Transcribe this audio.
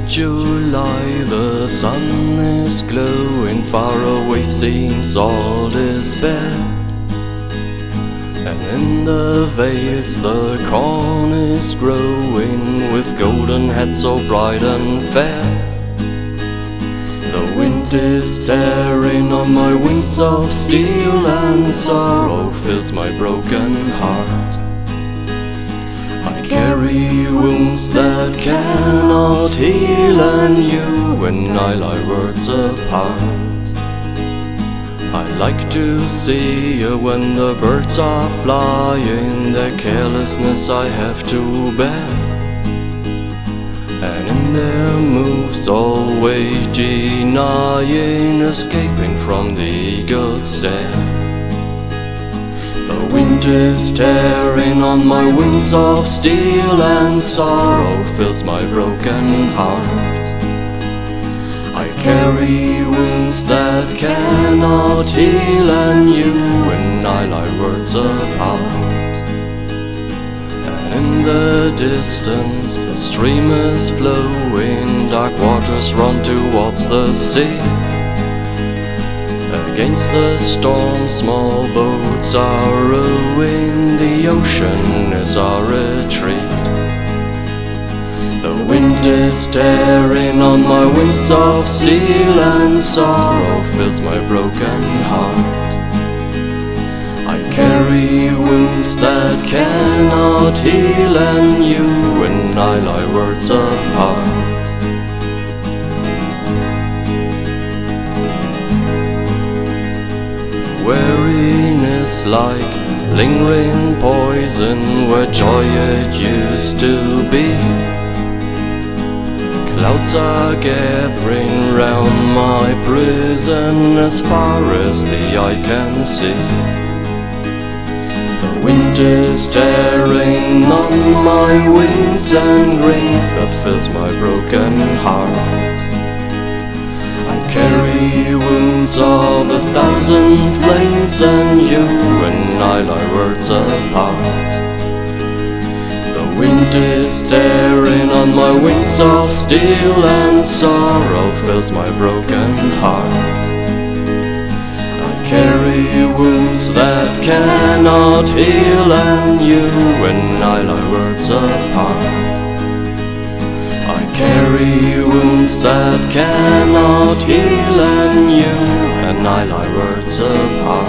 July, the sun is glowing, far away seems all despair. And in the vales the corn is growing, with golden heads so bright and fair. The wind is tearing on my wings of steel, and sorrow fills my broken heart. I carry wounds that cannot heal, and you and I lie worlds apart. I like to see you when the birds are flying, their carelessness I have to bear. And in their moves always denying, escaping from the eagle's stare. The wind is tearing on my wings of steel, and sorrow fills my broken heart. I carry wounds that cannot heal, and you and I lie worlds apart. And in the distance a stream is flowing, dark waters run towards the sea. Against the storm small boats are rowing, the ocean is our retreat. The wind is tearing on my wings of steel, and sorrow fills my broken heart. I carry wounds that cannot heal, and you and I lie worlds apart. Weariness like lingering poison, where joy it used to be. Clouds are gathering round my prison, as far as the eye can see. The wind is tearing on my wings, and grief fills my broken heart. I carry wounds of 1,000 flames, and you and I lie worlds apart. The wind is tearing on my wings of steel, and sorrow fills my broken heart. I carry wounds that cannot heal, and you and I lie worlds apart. I carry wounds that cannot heal, and you and I lie worlds apart.